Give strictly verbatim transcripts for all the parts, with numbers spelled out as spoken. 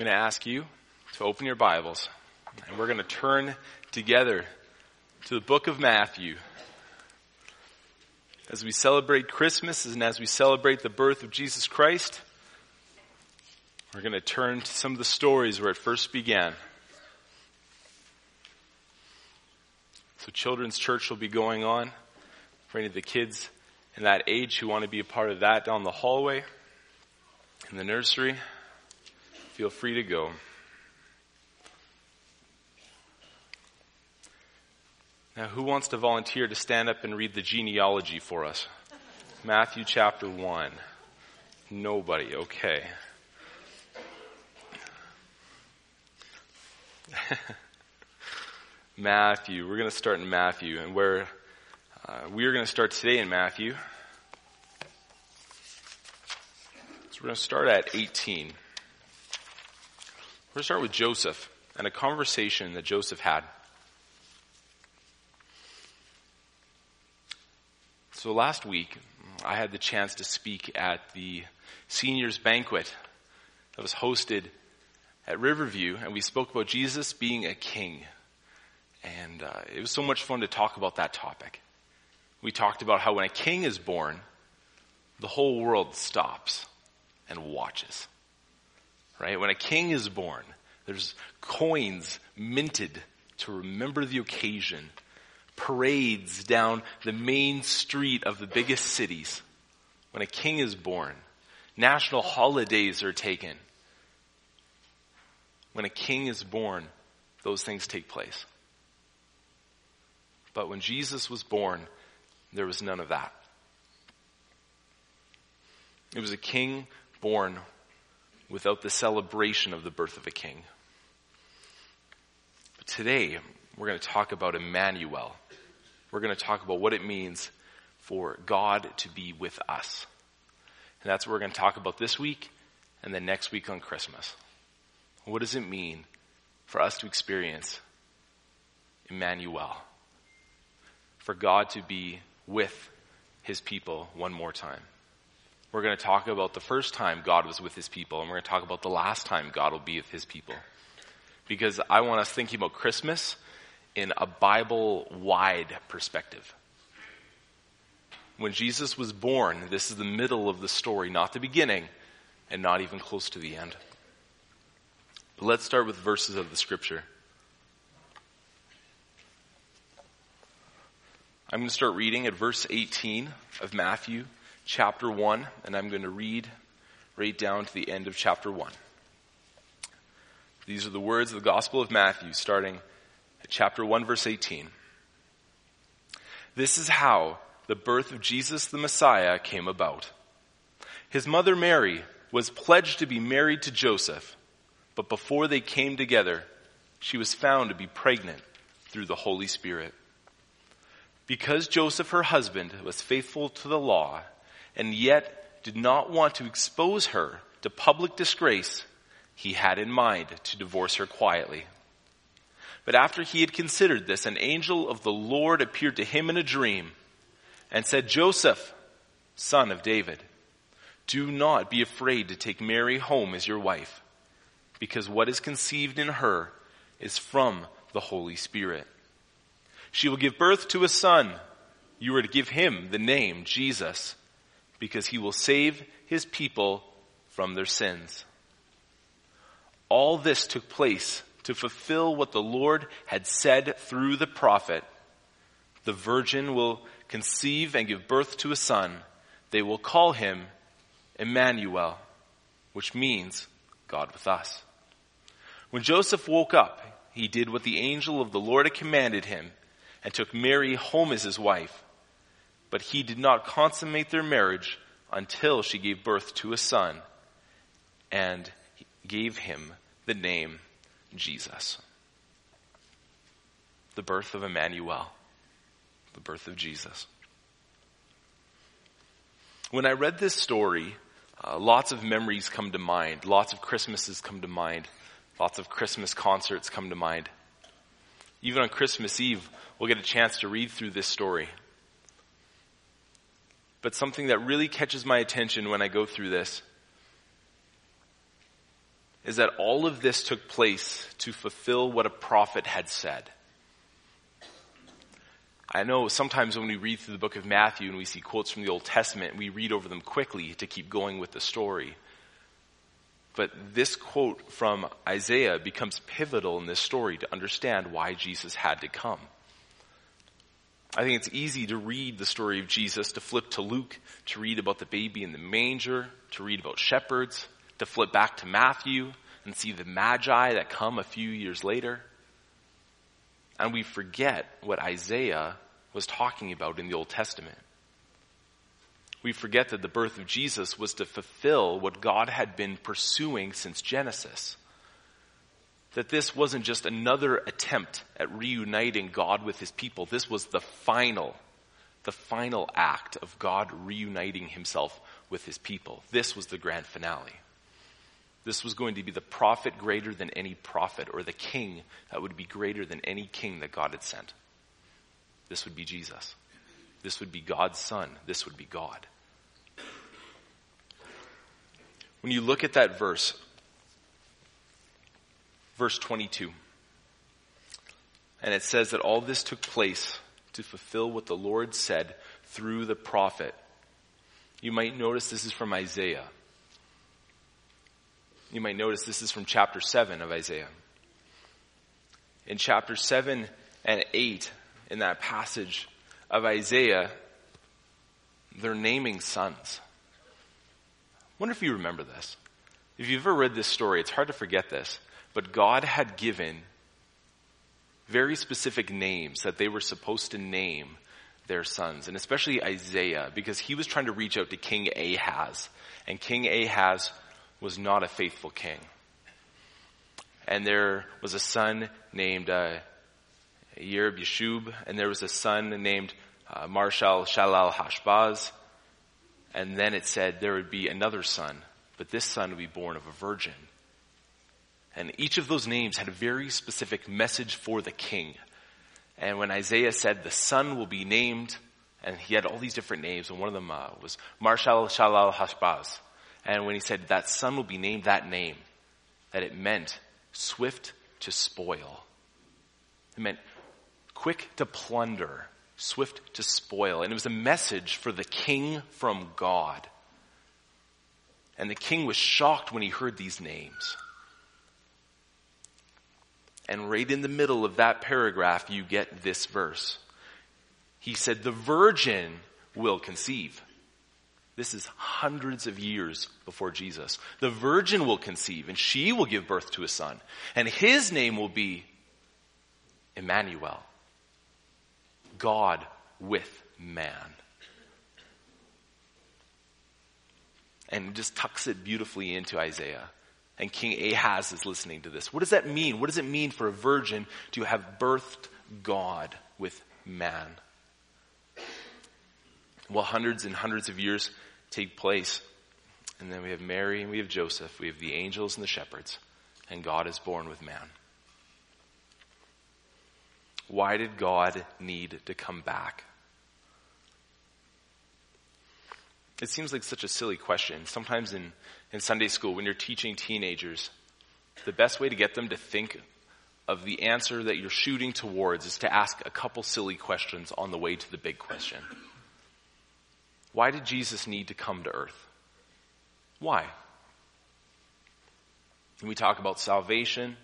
I'm going to ask you to open your Bibles, and we're going to turn together to the book of Matthew. As we celebrate Christmas and as we celebrate the birth of Jesus Christ, we're going to turn to some of the stories where it first began. So children's church will be going on for any of the kids in that age who want to be a part of that down the hallway in the nursery. Feel free to go. Now, who wants to volunteer to stand up and read the genealogy for us? Matthew chapter one. Nobody. Okay. Matthew. We're going to start in Matthew, and where uh, we are going to start today in Matthew. So we're going to start at eighteen. We're going to start with Joseph and a conversation that Joseph had. So last week, I had the chance to speak at the seniors banquet that was hosted at Riverview, and we spoke about Jesus being a king. And uh, it was so much fun to talk about that topic. We talked about how when a king is born, the whole world stops and watches. Right? When a king is born, there's coins minted to remember the occasion. Parades down the main street of the biggest cities. When a king is born, national holidays are taken. When a king is born, those things take place. But when Jesus was born, there was none of that. It was a king born without the celebration of the birth of a king. But today, we're going to talk about Emmanuel. We're going to talk about what it means for God to be with us. And that's what we're going to talk about this week and then next week on Christmas. What does it mean for us to experience Emmanuel? For God to be with his people one more time. We're going to talk about the first time God was with his people, and we're going to talk about the last time God will be with his people. Because I want us thinking about Christmas in a Bible-wide perspective. When Jesus was born, this is the middle of the story, not the beginning, and not even close to the end. But let's start with verses of the scripture. I'm going to start reading at verse eighteen of Matthew chapter one, and I'm going to read right down to the end of chapter one. These are the words of the Gospel of Matthew, starting at chapter one, verse eighteen. This is how the birth of Jesus the Messiah came about. His mother Mary was pledged to be married to Joseph, but before they came together, she was found to be pregnant through the Holy Spirit. Because Joseph, her husband, was faithful to the law, and yet did not want to expose her to public disgrace, he had in mind to divorce her quietly. But after he had considered this, an angel of the Lord appeared to him in a dream and said, Joseph, son of David, do not be afraid to take Mary home as your wife, because what is conceived in her is from the Holy Spirit. She will give birth to a son. You are to give him the name Jesus, because he will save his people from their sins. All this took place to fulfill what the Lord had said through the prophet. The virgin will conceive and give birth to a son. They will call him Emmanuel, which means God with us. When Joseph woke up, he did what the angel of the Lord had commanded him and took Mary home as his wife. But he did not consummate their marriage until she gave birth to a son and gave him the name Jesus. The birth of Emmanuel. The birth of Jesus. When I read this story, uh, lots of memories come to mind. Lots of Christmases come to mind. Lots of Christmas concerts come to mind. Even on Christmas Eve, we'll get a chance to read through this story. But something that really catches my attention when I go through this is that all of this took place to fulfill what a prophet had said. I know sometimes when we read through the book of Matthew and we see quotes from the Old Testament, we read over them quickly to keep going with the story. But this quote from Isaiah becomes pivotal in this story to understand why Jesus had to come. I think it's easy to read the story of Jesus, to flip to Luke, to read about the baby in the manger, to read about shepherds, to flip back to Matthew and see the Magi that come a few years later. And we forget what Isaiah was talking about in the Old Testament. We forget that the birth of Jesus was to fulfill what God had been pursuing since Genesis. That this wasn't just another attempt at reuniting God with his people. This was the final, the final act of God reuniting himself with his people. This was the grand finale. This was going to be the prophet greater than any prophet, or the king that would be greater than any king that God had sent. This would be Jesus. This would be God's son. This would be God. When you look at that verse, verse twenty-two, and it says that all this took place to fulfill what the Lord said through the prophet. You might notice this is from Isaiah. You might notice this is from chapter seven of Isaiah. In chapter seven and eight, in that passage of Isaiah, they're naming sons. I wonder if you remember this. If you've ever read this story, it's hard to forget this. But God had given very specific names that they were supposed to name their sons. And especially Isaiah, because he was trying to reach out to King Ahaz. And King Ahaz was not a faithful king. And there was a son named uh, Yerub-Yeshub, and there was a son named uh, Marshal Shalal-Hashbaz. And then it said there would be another son, but this son would be born of a virgin. And each of those names had a very specific message for the king. And when Isaiah said the son will be named, and he had all these different names, and one of them uh, was Marshal Shalal-Hashbaz. And when he said that son will be named that name, that it meant swift to spoil. It meant quick to plunder, swift to spoil. And it was a message for the king from God. And the king was shocked when he heard these names. And right in the middle of that paragraph, you get this verse. He said, the virgin will conceive. This is hundreds of years before Jesus. The virgin will conceive, and she will give birth to a son. And his name will be Emmanuel. God with man. And just tucks it beautifully into Isaiah. And King Ahaz is listening to this. What does that mean? What does it mean for a virgin to have birthed God with man? Well, hundreds and hundreds of years take place. And then we have Mary and we have Joseph. We have the angels and the shepherds. And God is born with man. Why did God need to come back? It seems like such a silly question. Sometimes in, in Sunday school, when you're teaching teenagers, the best way to get them to think of the answer that you're shooting towards is to ask a couple silly questions on the way to the big question. Why did Jesus need to come to earth? Why? And we talk about salvation.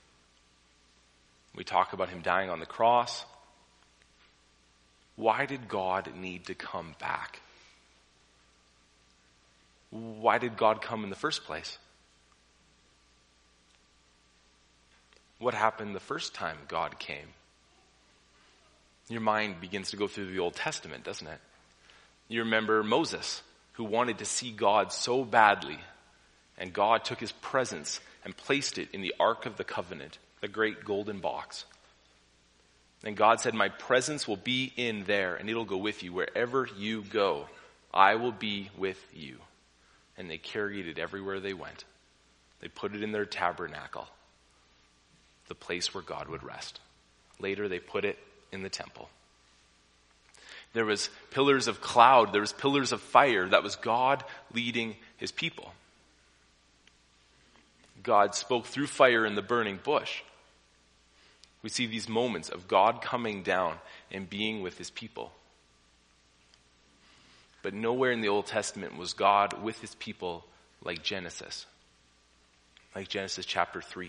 We talk about him dying on the cross. Why did God need to come back? Why did God come in the first place? What happened the first time God came? Your mind begins to go through the Old Testament, doesn't it? You remember Moses, who wanted to see God so badly, and God took his presence and placed it in the Ark of the Covenant, the great golden box. And God said, my presence will be in there, and it'll go with you wherever you go. I will be with you. And they carried it everywhere they went. They put it in their tabernacle, the place where God would rest. Later, they put it in the temple. There was pillars of cloud. There was pillars of fire. That was God leading his people. God spoke through fire in the burning bush. We see these moments of God coming down and being with his people. But nowhere in the Old Testament was God with his people like Genesis. Like Genesis chapter three.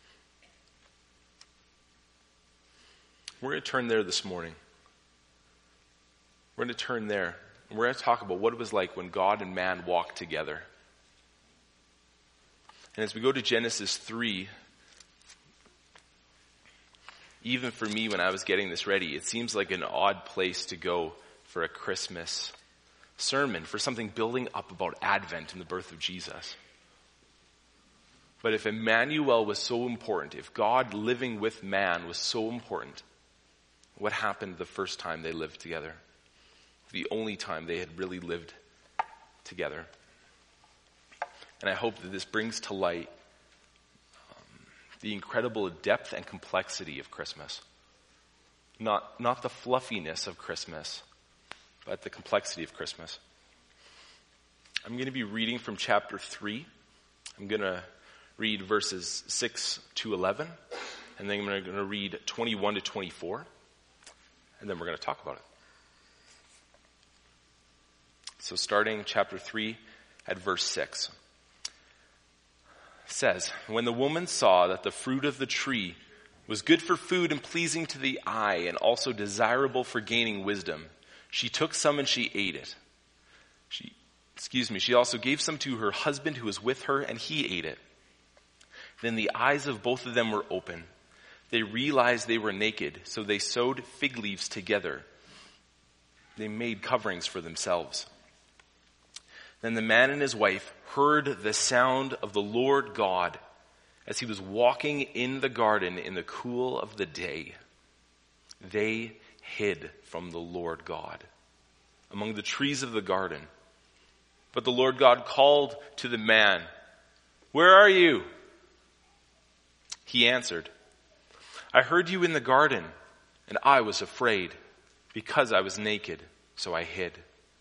We're going to turn there this morning. We're going to turn there. And we're going to talk about what it was like when God and man walked together. And as we go to Genesis three, even for me when I was getting this ready, it seems like an odd place to go for a Christmas sermon, for something building up about Advent and the birth of Jesus. But if Emmanuel was so important, if God living with man was so important, what happened the first time they lived together? The only time they had really lived together. And I hope that this brings to light um, the incredible depth and complexity of Christmas. Not, not the fluffiness of Christmas, but the complexity of Christmas. I'm going to be reading from chapter three. I'm going to read verses six to eleven, and then I'm going to read twenty-one to twenty-four, and then we're going to talk about it. So starting chapter three at verse six. Says, when the woman saw that the fruit of the tree was good for food and pleasing to the eye and also desirable for gaining wisdom, she took some and she ate it. She, excuse me, she also gave some to her husband who was with her, and he ate it. Then the eyes of both of them were open. They realized they were naked, so they sewed fig leaves together. They made coverings for themselves. Then the man and his wife heard the sound of the Lord God as he was walking in the garden in the cool of the day. They hid from the Lord God among the trees of the garden. But the Lord God called to the man, "Where are you?" He answered, "I heard you in the garden, and I was afraid, because I was naked, so I hid."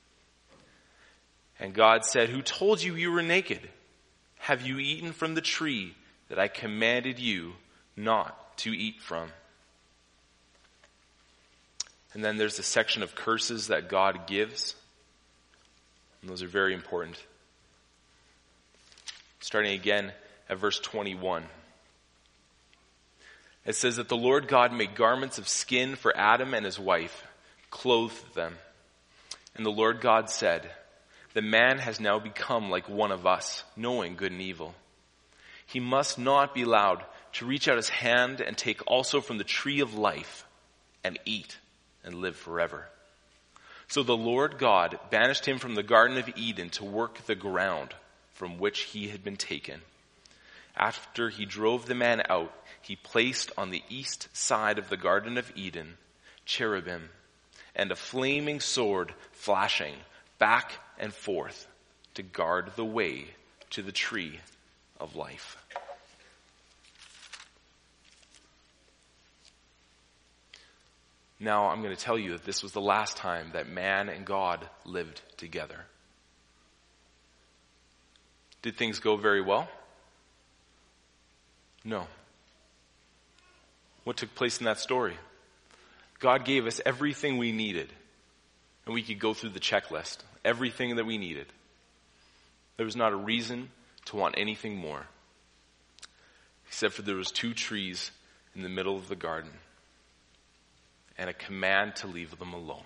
And God said, "Who told you you were naked? Have you eaten from the tree that I commanded you not to eat from?" And then there's a section of curses that God gives. And those are very important. Starting again at verse twenty-one. It says that the Lord God made garments of skin for Adam and his wife, clothed them. And the Lord God said, "The man has now become like one of us, knowing good and evil. He must not be allowed to reach out his hand and take also from the tree of life and eat and live forever." So the Lord God banished him from the Garden of Eden to work the ground from which he had been taken. After he drove the man out, he placed on the east side of the Garden of Eden cherubim and a flaming sword flashing back and forth to guard the way to the tree of life. Now I'm going to tell you that this was the last time that man and God lived together. Did things go very well? No. What took place in that story? God gave us everything we needed, and we could go through the checklist. Everything that we needed. There was not a reason to want anything more, except for there was two trees in the middle of the garden and a command to leave them alone.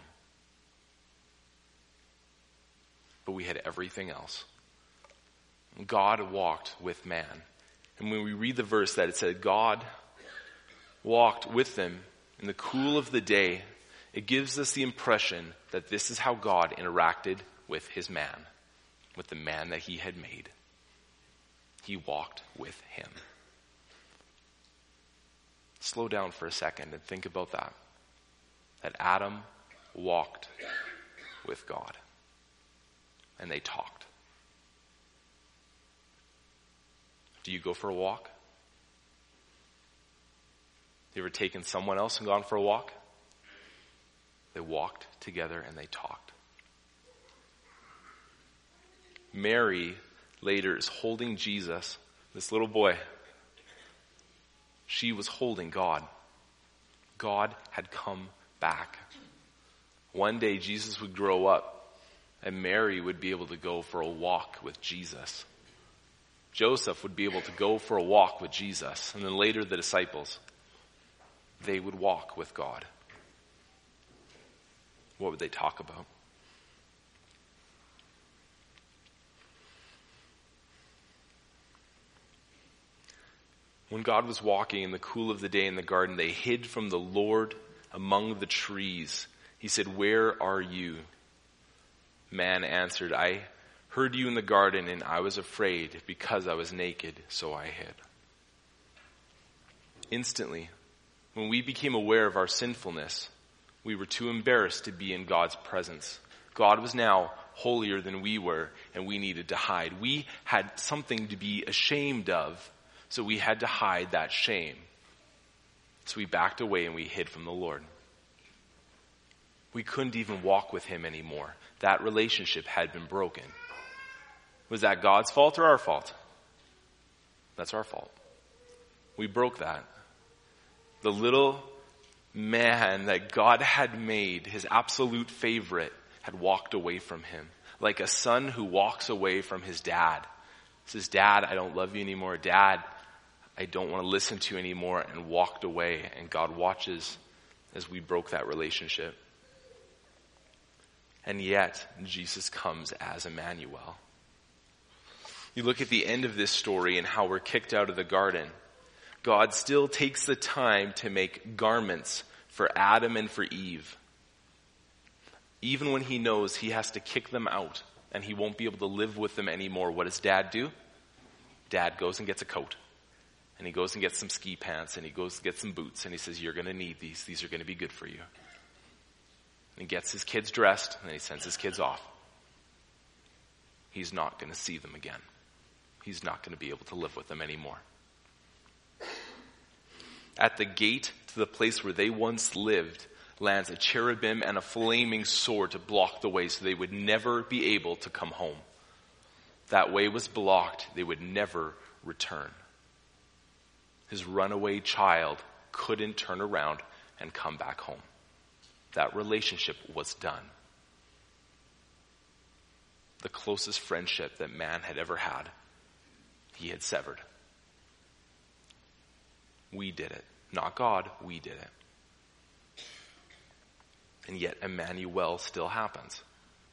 But we had everything else. God walked with man. And when we read the verse that it said God walked with them in the cool of the day, it gives us the impression that this is how God interacted with his man, with the man that he had made. He walked with him. Slow down for a second and think about that. That Adam walked with God. And they talked. Do you go for a walk? You ever taken someone else and gone for a walk? They walked together and they talked. Mary later is holding Jesus this little boy, she was holding God. God had come back. One day Jesus would grow up and Mary would be able to go for a walk with Jesus. Joseph would be able to go for a walk with Jesus. And then later the disciples, they would walk with God. What would they talk about? When God was walking in the cool of the day in the garden, they hid from the Lord among the trees. He said, "Where are you?" Man answered, "I heard you in the garden, and I was afraid because I was naked, so I hid." Instantly, when we became aware of our sinfulness, we were too embarrassed to be in God's presence. God was now holier than we were, and we needed to hide. We had something to be ashamed of, so we had to hide that shame. So we backed away and we hid from the Lord. We couldn't even walk with him anymore. That relationship had been broken. Was that God's fault or our fault? That's our fault. We broke that. The little man that God had made his absolute favorite had walked away from him. Like a son who walks away from his dad. Says, "Dad, I don't love you anymore. Dad, I don't want to listen to you anymore," and walked away. And God watches as we broke that relationship. And yet, Jesus comes as Emmanuel. You look at the end of this story and how we're kicked out of the garden. God still takes the time to make garments for Adam and for Eve. Even when he knows he has to kick them out and he won't be able to live with them anymore, what does Dad do? Dad goes and gets a coat. And he goes and gets some ski pants, and he goes and gets some boots, and he says, "You're going to need these. These are going to be good for you." And he gets his kids dressed, and then he sends his kids off. He's not going to see them again. He's not going to be able to live with them anymore. At the gate to the place where they once lived lands a cherubim and a flaming sword to block the way so they would never be able to come home. That way was blocked. They would never return. His runaway child couldn't turn around and come back home. That relationship was done. The closest friendship that man had ever had, he had severed. We did it. Not God, we did it. And yet Emmanuel still happens.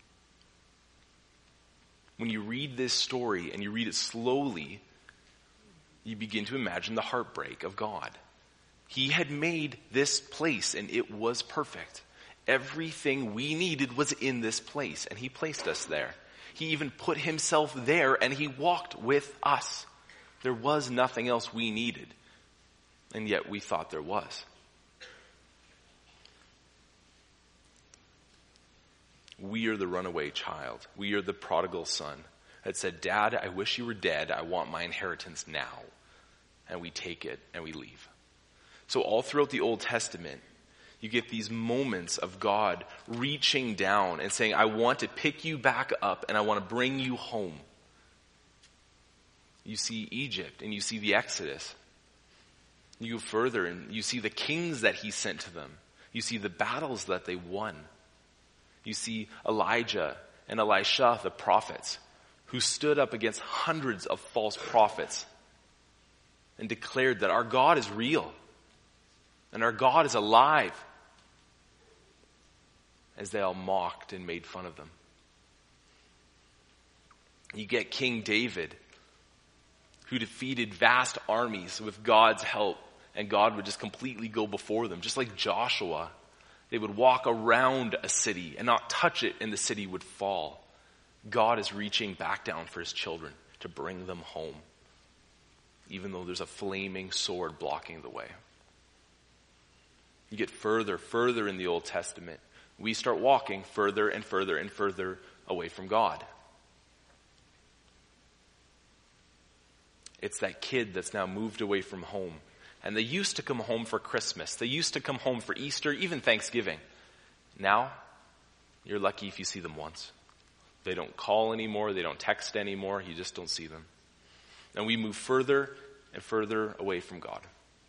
When you read this story and you read it slowly, you begin to imagine the heartbreak of God. He had made this place and it was perfect. Everything we needed was in this place and he placed us there. He even put himself there and he walked with us. There was nothing else we needed. And yet we thought there was. We are the runaway child. We are the prodigal son that said, "Dad, I wish you were dead. I want my inheritance now." And we take it and we leave. So all throughout the Old Testament, you get these moments of God reaching down and saying, "I want to pick you back up and I want to bring you home." You see Egypt and you see the Exodus. You go further and you see the kings that he sent to them. You see the battles that they won. You see Elijah and Elisha, the prophets, who stood up against hundreds of false prophets and declared that our God is real and our God is alive, as they all mocked and made fun of them. You get King David, who defeated vast armies with God's help, and God would just completely go before them. Just like Joshua, they would walk around a city and not touch it, and the city would fall. God is reaching back down for his children to bring them home, even though there's a flaming sword blocking the way. You get further, further in the Old Testament. We start walking further and further and further away from God. It's that kid that's now moved away from home. And they used to come home for Christmas. They used to come home for Easter, even Thanksgiving. Now, you're lucky if you see them once. They don't call anymore. They don't text anymore. You just don't see them. and we move further and further away from God.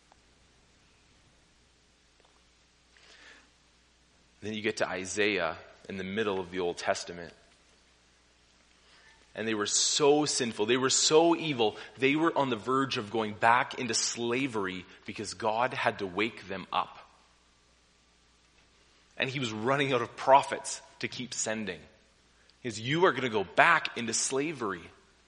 Then you get to Isaiah in the middle of the Old Testament. And they were so sinful. They were so evil. They were on the verge of going back into slavery because God had to wake them up. And he was running out of prophets to keep sending. Because you are going to go back into slavery.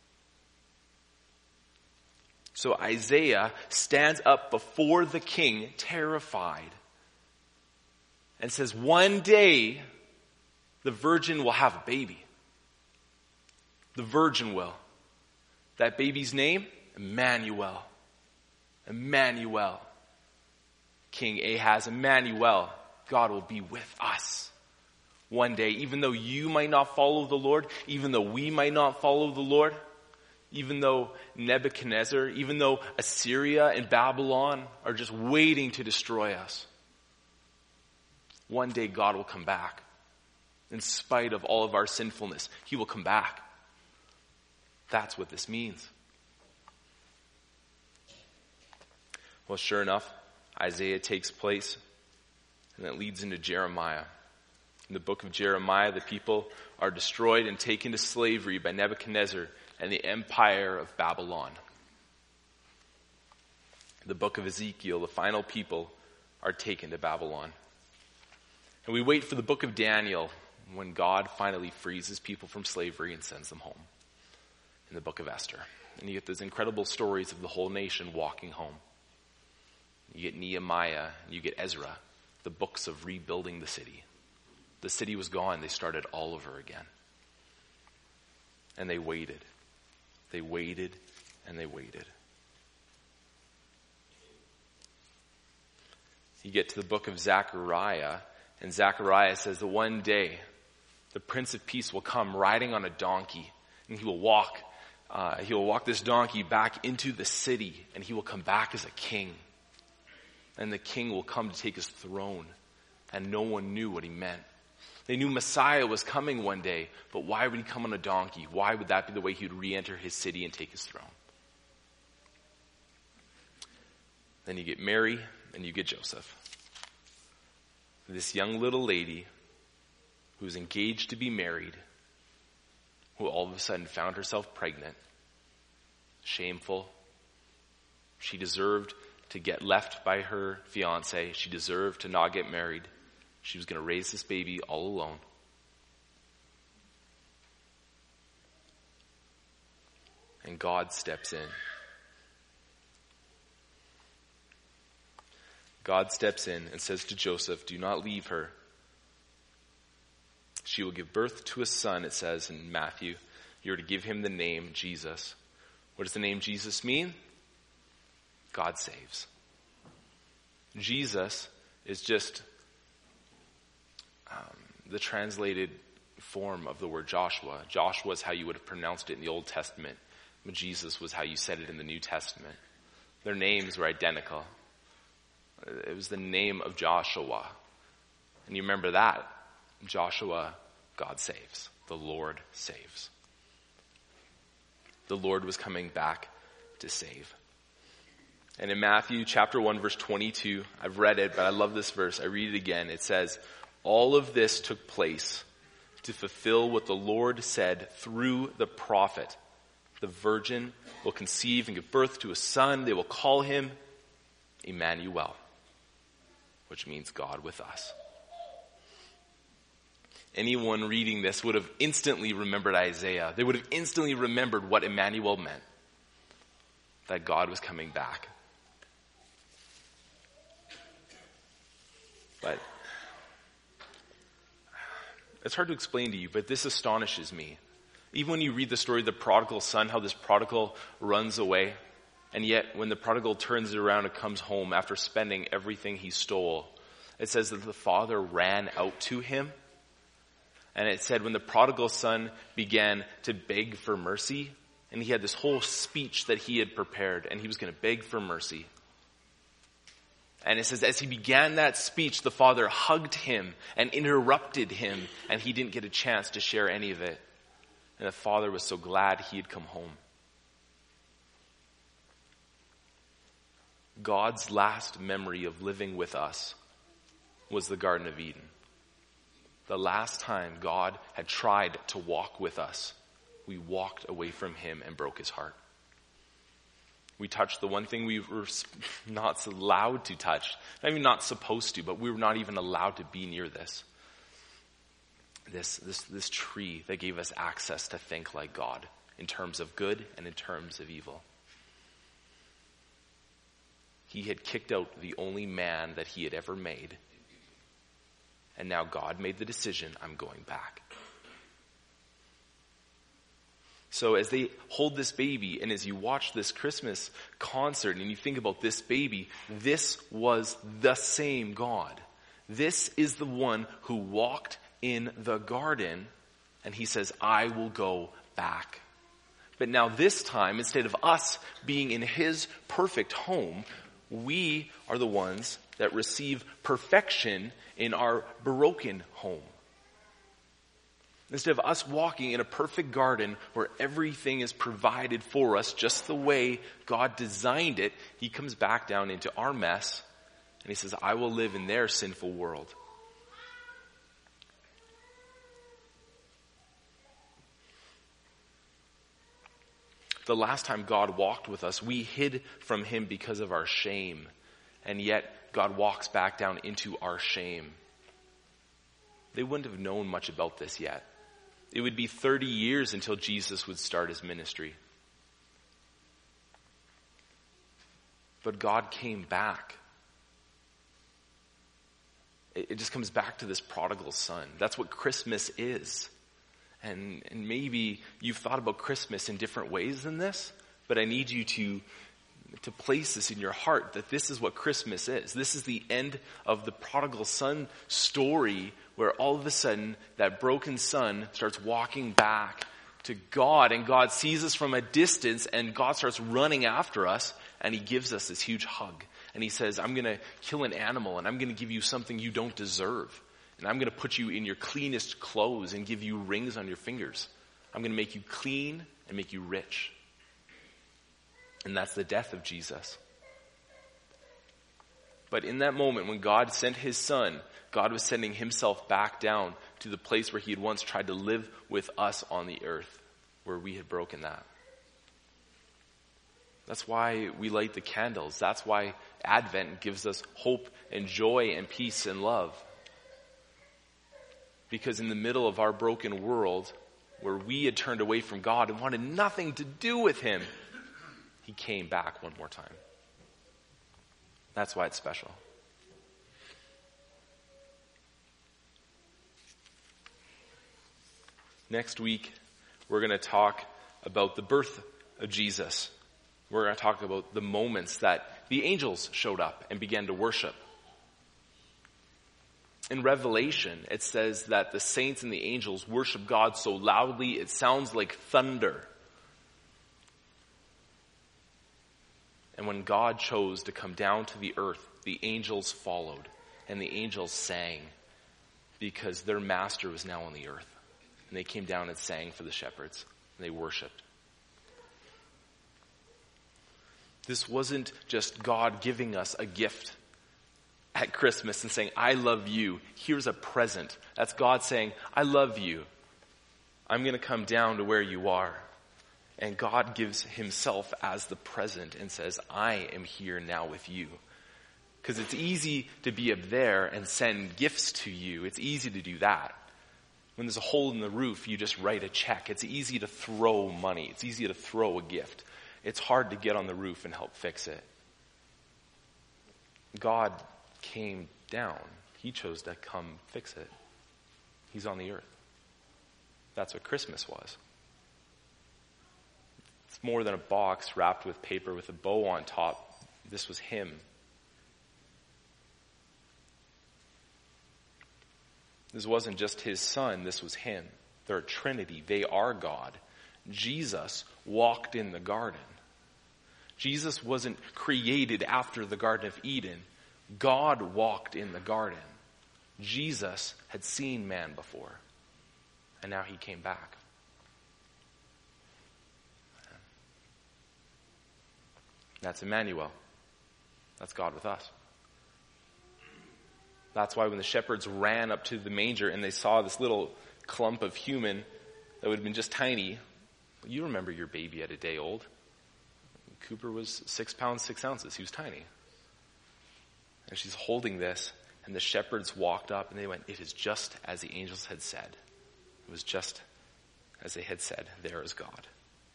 So Isaiah stands up before the king, terrified, and says, one day the virgin will have a baby. The virgin will. That baby's name? Emmanuel. Emmanuel. King Ahaz, Emmanuel. God will be with us. One day, even though you might not follow the Lord, even though we might not follow the Lord, even though Nebuchadnezzar, even though Assyria and Babylon are just waiting to destroy us, one day God will come back. In spite of all of our sinfulness, he will come back. That's what this means. Well, sure enough, Isaiah takes place, and that leads into Jeremiah. In the book of Jeremiah, the people are destroyed and taken to slavery by Nebuchadnezzar and the empire of Babylon. The book of Ezekiel, the final people are taken to Babylon. And we wait for the book of Daniel, when God finally frees his people from slavery and sends them home. In the book of Esther. And you get those incredible stories of the whole nation walking home. You get Nehemiah, you get Ezra, the books of rebuilding the city. The city was gone. They started all over again. And they waited. They waited and they waited. You get to the book of Zechariah, and Zechariah says that one day the Prince of Peace will come riding on a donkey, and he will walk, uh, he will walk this donkey back into the city, and he will come back as a king. And the king will come to take his throne, and no one knew what he meant. They knew Messiah was coming one day, but why would he come on a donkey? Why would that be the way he would re-enter his city and take his throne? Then you get Mary and you get Joseph. This young little lady who's engaged to be married, who all of a sudden found herself pregnant, shameful. She deserved to get left by her fiance. She deserved to not get married. She was going to raise this baby all alone. And God steps in. God steps in and says to Joseph, do not leave her. She will give birth to a son, it says in Matthew. You're to give him the name Jesus. What does the name Jesus mean? God saves. Jesus is just um, the translated form of the word Joshua. Joshua is how you would have pronounced it in the Old Testament, but Jesus was how you said it in the New Testament. Their names were identical. It was the name of Joshua. And you remember that. Joshua, God saves. The Lord saves. The Lord was coming back to save. And in Matthew chapter one, verse twenty-two, I've read it, but I love this verse. I read it again. It says, all of this took place to fulfill what the Lord said through the prophet. The virgin will conceive and give birth to a son. They will call him Emmanuel, which means God with us. Anyone reading this would have instantly remembered Isaiah. They would have instantly remembered what Emmanuel meant. That God was coming back. But it's hard to explain to you, but this astonishes me. Even when you read the story of the prodigal son, how this prodigal runs away, and yet when the prodigal turns it around and comes home after spending everything he stole, it says that the father ran out to him. And it said when the prodigal son began to beg for mercy, and he had this whole speech that he had prepared, and he was going to beg for mercy. And it says as he began that speech, the father hugged him and interrupted him, and he didn't get a chance to share any of it. And the father was so glad he had come home. God's last memory of living with us was the Garden of Eden. The last time God had tried to walk with us, we walked away from him and broke his heart. We touched the one thing we were not allowed to touch. Not even not supposed to, but we were not even allowed to be near this. This, this, this tree that gave us access to think like God in terms of good and in terms of evil. He had kicked out the only man that he had ever made. And now God made the decision, I'm going back. So as they hold this baby, and as you watch this Christmas concert, and you think about this baby, this was the same God. This is the one who walked in the garden, and he says, I will go back. But now this time, instead of us being in his perfect home, we are the ones that receive perfection in our broken home. Instead of us walking in a perfect garden where everything is provided for us just the way God designed it, he comes back down into our mess and he says, I will live in their sinful world. The last time God walked with us, we hid from him because of our shame. And yet God walks back down into our shame. They wouldn't have known much about this yet. It would be thirty years until Jesus would start his ministry. But God came back. It just comes back to this prodigal son. That's what Christmas is. And, and maybe you've thought about Christmas in different ways than this, but I need you to, to place this in your heart that this is what Christmas is. This is the end of the prodigal son story where all of a sudden that broken son starts walking back to God, and God sees us from a distance, and God starts running after us, and he gives us this huge hug. And he says, I'm going to kill an animal, and I'm going to give you something you don't deserve. And I'm going to put you in your cleanest clothes and give you rings on your fingers. I'm going to make you clean and make you rich. And that's the death of Jesus. But in that moment when God sent his son, God was sending himself back down to the place where he had once tried to live with us on the earth, where we had broken that. That's why we light the candles. That's why Advent gives us hope and joy and peace and love. Because in the middle of our broken world, where we had turned away from God and wanted nothing to do with him, he came back one more time. That's why it's special. Next week, we're going to talk about the birth of Jesus. We're going to talk about the moments that the angels showed up and began to worship. In Revelation, it says that the saints and the angels worship God so loudly it sounds like thunder. And when God chose to come down to the earth, the angels followed, and the angels sang because their master was now on the earth. And they came down and sang for the shepherds, and they worshiped. This wasn't just God giving us a gift at Christmas and saying, I love you. Here's a present. That's God saying, I love you. I'm going to come down to where you are. And God gives himself as the present and says, I am here now with you. Because it's easy to be up there and send gifts to you. It's easy to do that. When there's a hole in the roof, you just write a check. It's easy to throw money. It's easy to throw a gift. It's hard to get on the roof and help fix it. God came down. He chose to come fix it. He's on the earth. That's what Christmas was. It's more than a box wrapped with paper with a bow on top. This was him. This wasn't just his son. This was him. They're a trinity. They are God. Jesus walked in the garden. Jesus wasn't created after the Garden of Eden. God walked in the garden. Jesus had seen man before, and now he came back. That's Emmanuel. That's God with us. That's why when the shepherds ran up to the manger and they saw this little clump of human that would have been just tiny, you remember your baby at a day old. Cooper was six pounds, six ounces. He was tiny. And she's holding this, and the shepherds walked up and they went, it is just as the angels had said. It was just as they had said, there is God.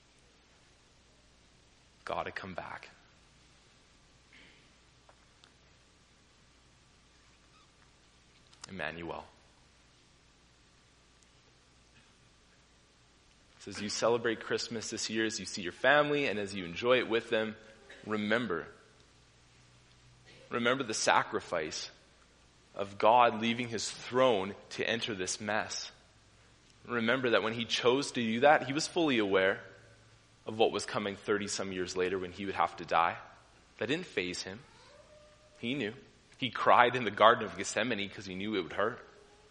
God had come back. Emmanuel. So as you celebrate Christmas this year, as you see your family and as you enjoy it with them, remember. Remember the sacrifice of God leaving his throne to enter this mess. Remember that when he chose to do that, he was fully aware of what was coming thirty some years later when he would have to die. That didn't faze him. He knew. He cried in the Garden of Gethsemane because he knew it would hurt.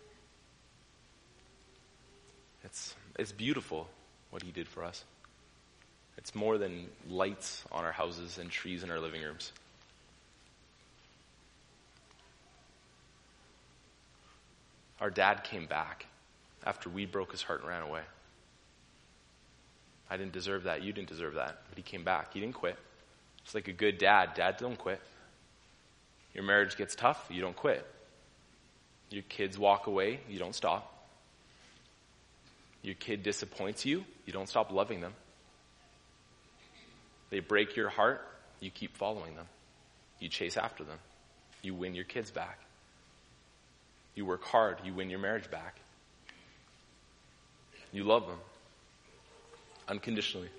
It's, it's beautiful what he did for us. It's more than lights on our houses and trees in our living rooms. Our dad came back after we broke his heart and ran away. I didn't deserve that. You didn't deserve that. But he came back. He didn't quit. It's like a good dad. Dad don't quit. Your marriage gets tough, you don't quit. Your kids walk away, you don't stop. Your kid disappoints you, you don't stop loving them. They break your heart, you keep following them. You chase after them. You win your kids back. You work hard, you win your marriage back. You love them unconditionally.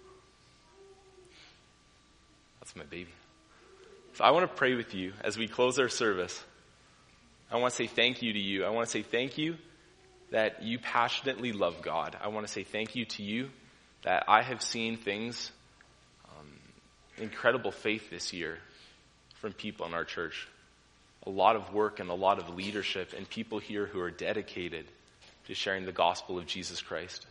That's my baby. So I want to pray with you as we close our service. I want to say thank you to you. I want to say thank you that you passionately love God. I want to say thank you to you that I have seen things, um, incredible faith this year from people in our church. A lot of work and a lot of leadership and people here who are dedicated to sharing the gospel of Jesus Christ.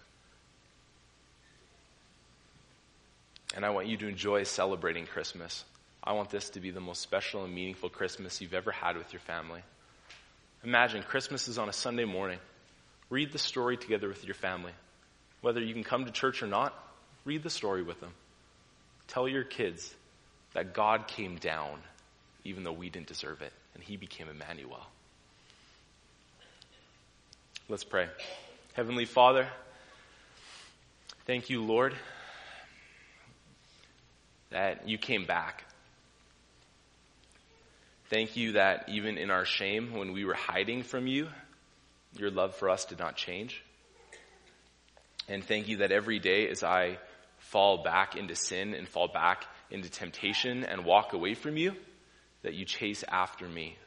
And I want you to enjoy celebrating Christmas. I want this to be the most special and meaningful Christmas you've ever had with your family. Imagine Christmas is on a Sunday morning. Read the story together with your family. Whether you can come to church or not, read the story with them. Tell your kids that God came down even though we didn't deserve it, and he became Emmanuel. Let's pray. Heavenly Father, thank you, Lord, that you came back. Thank you that even in our shame, when we were hiding from you, your love for us did not change. And thank you that every day as I fall back into sin and fall back into temptation and walk away from you, that you chase after me.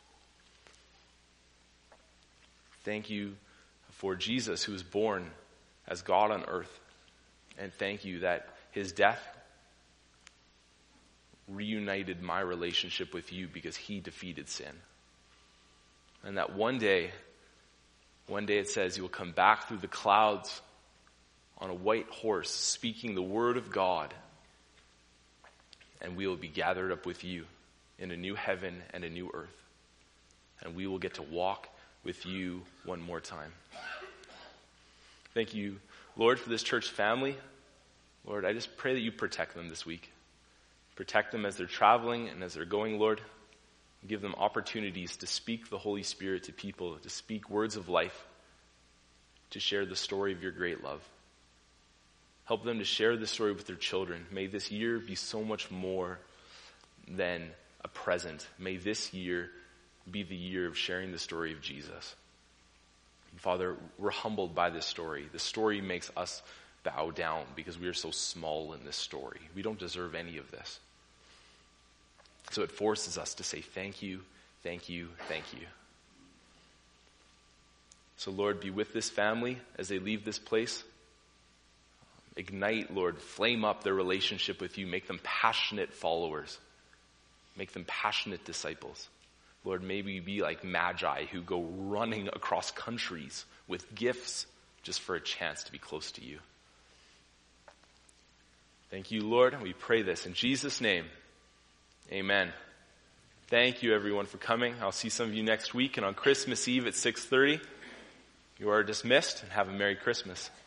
Thank you for Jesus, who was born as God on earth. And thank you that his death reunited my relationship with you because he defeated sin. And that one day, one day it says you will come back through the clouds on a white horse, speaking the word of God. And we will be gathered up with you in a new heaven and a new earth. And we will get to walk with you one more time. Thank you, Lord, for this church family. Lord, I just pray that you protect them this week. Protect them as they're traveling and as they're going, Lord. Give them opportunities to speak the Holy Spirit to people, to speak words of life, to share the story of your great love. Help them to share the story with their children. May this year be so much more than a present. May this year be the year of sharing the story of Jesus. And Father, we're humbled by this story. The story makes us bow down because we are so small in this story. We don't deserve any of this. So it forces us to say thank you, thank you, thank you. So Lord, be with this family as they leave this place. Ignite, Lord, flame up their relationship with you. Make them passionate followers. Make them passionate disciples. Lord, may we be like magi who go running across countries with gifts just for a chance to be close to you. Thank you, Lord. We pray this in Jesus' name. Amen. Thank you, everyone, for coming. I'll see some of you next week, and on Christmas Eve at six thirty, you are dismissed, and have a Merry Christmas.